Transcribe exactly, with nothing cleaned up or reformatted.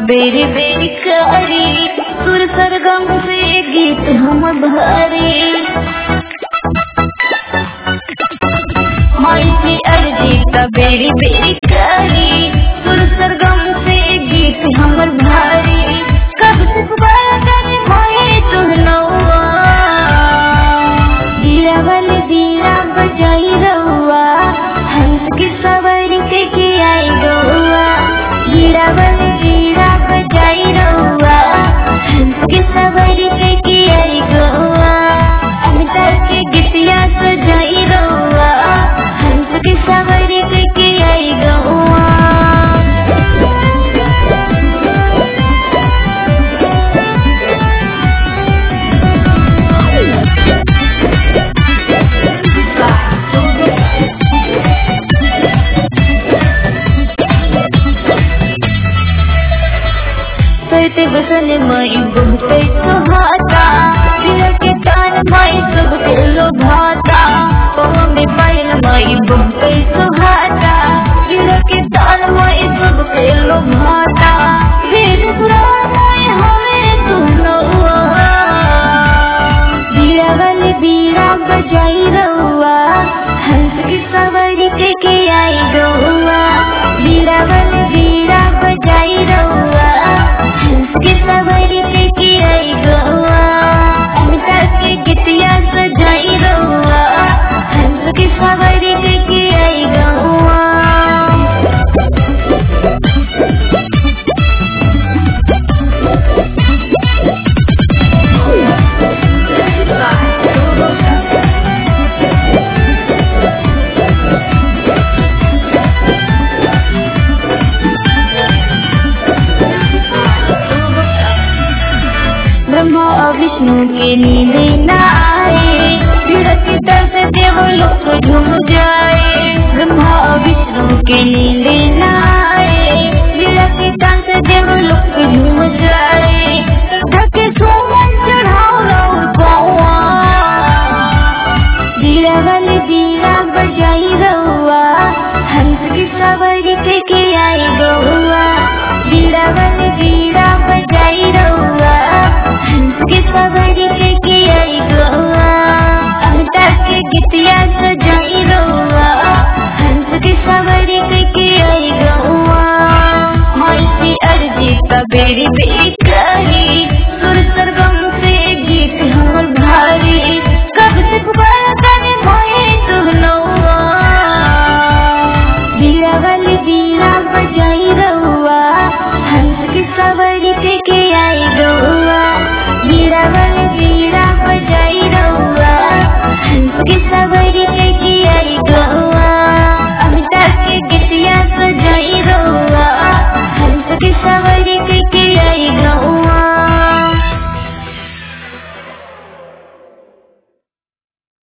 बेरी बेरी करी सुर सरगम से गीत हम भरी। माई की अर्जी का बेरी बेरी करी सुर सरगम से गीत हमर भारी। कब से बादल माए तुहनौआ दीरा वाले दीरा बजाई रहुआ हंस की सवारी के के आई गौआ। दीरा वाले दीरा बजाई रहुआ हंस की सवारी के के आई गौआ। अमिता के गितिया सजाई रहुआ हंस की सवारी के के आई गौआ। करते बसन माई बहुते सुहाता दिल के तान माई सब के लोभाता। पवा में पायल माई बहुते सुहाता दिल के तान माई सब के लोभाता। वीर पुराण हमें तुहनौआ दीरा वाले दीरा बजाई रहुआ हंस की सवारी के के आई गौआ। दीरा वाले दीरा बजाई रहुआ हंस की सवारी के के आई गौआ। अमिता के गितिया सजाई रहुआ हंस की सवारी के के आई गौआ। ब्रह्मा और विष्णु के नींद न आए विरत दर्द देवलोक झूम जाए। ब्रह्मा और विष्णु के नींद न आए विरत दर्द देवलोक झूम जाए। ढके सुमन चढ़ाओ रहो गौआ दीरा वाले दीरा बजाई रहुआ हंस की सवारी के के आई गौआ। दीरा वाले दीरा बजाई रहुआ हंस की सवारी के के आई गौआ। अमिता के गितिया सजाई रहुआ हंस की सवारी के के आई गौआ। माई की अर्जी का बेरी बेरी